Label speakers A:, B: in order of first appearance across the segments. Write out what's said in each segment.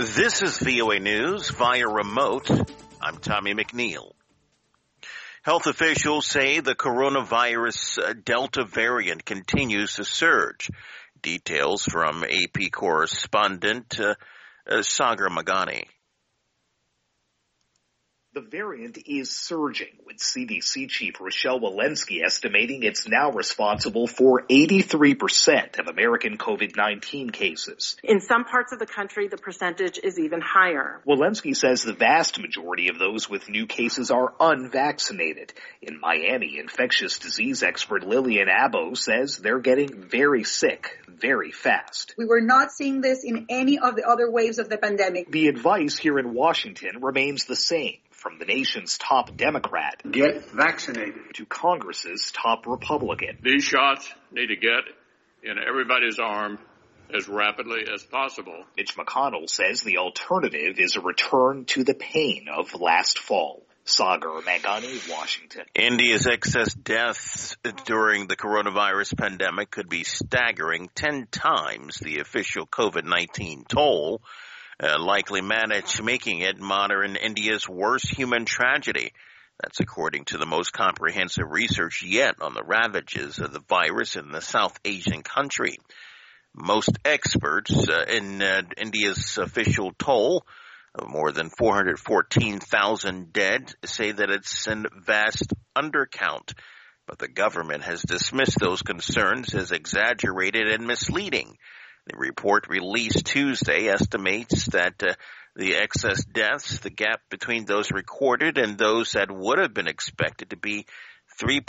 A: This is VOA News via remote. I'm Tommy McNeil. Health officials say the coronavirus Delta variant continues to surge. Details from AP correspondent Sagar Magani.
B: The variant is surging, with CDC Chief Rochelle Walensky estimating it's now responsible for 83% of American COVID-19 cases.
C: In some parts of the country, the percentage is even higher.
B: Walensky says the vast majority of those with new cases are unvaccinated. In Miami, infectious disease expert Lillian Abo says they're getting very sick very fast.
D: We were not seeing this in any of the other waves of the pandemic.
B: The advice here in Washington remains the same. From the nation's top Democrat,
E: get vaccinated,
B: to Congress's top Republican.
F: These shots need to get in everybody's arm as rapidly as possible.
B: Mitch McConnell says the alternative is a return to the pain of last fall. Sagar Magani, Washington.
A: India's excess deaths during the coronavirus pandemic could be staggering 10 times the official COVID-19 toll. Likely making it modern India's worst human tragedy. That's according to the most comprehensive research yet on the ravages of the virus in the South Asian country. Most experts in India's official toll of more than 414,000 dead say that it's a vast undercount. But the government has dismissed those concerns as exaggerated and misleading. The report released Tuesday estimates that the excess deaths, the gap between those recorded and those that would have been expected to be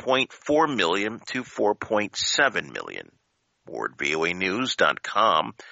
A: 3.4 million to 4.7 million. More at voanews.com.